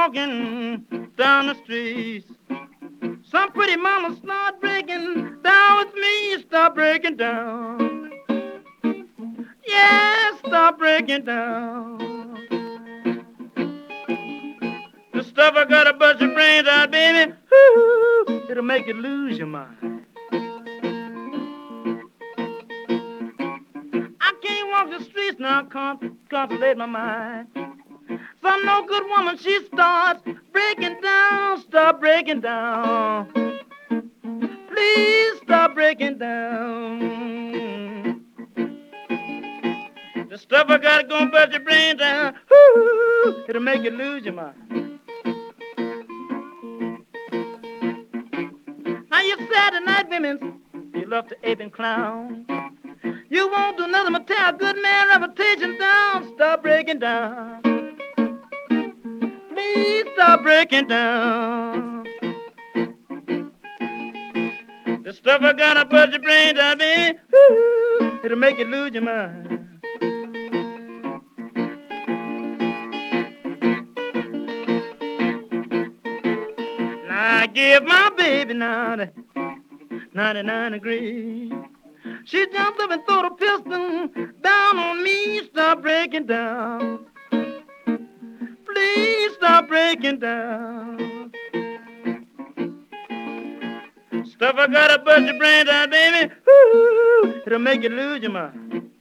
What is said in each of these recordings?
walking down the streets. Some pretty mama start breaking down with me, start breaking down. Yeah, start breaking down. The stuff I gotta bust your brains out, baby. Ooh, it'll make you lose your mind. I can't walk the streets now, contemplate my mind. Some no good woman, she starts breaking down, start breaking down. Please stop breaking down. The stuff I got gonna bust your brain down. Ooh, it'll make you lose your mind. Now you Saturday night women, you love to ape and clown. You won't do nothing but tear a good man reputation down. Stop breaking down. Please stop breaking down. The stuff I gotta bust your brains out, baby. Ooh, it'll make you lose your mind. I give my baby now the 99 degrees. She jumped up and threw the pistol down on me. Stop breaking down. Please stop breaking down. Stuff I gotta bust your brains out, baby. Ooh, it'll make you lose your mind.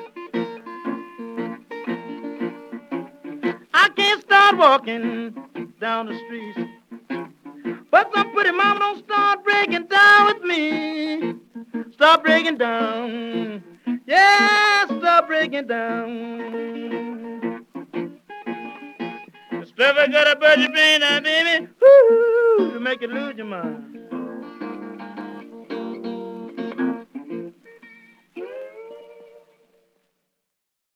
I can't start walking down the street, but some pretty mama don't start breaking down with me. Stop breaking down. Yeah, stop breaking down. The stuff I gotta bust your brain out, baby. Ooh, to make you lose your mind.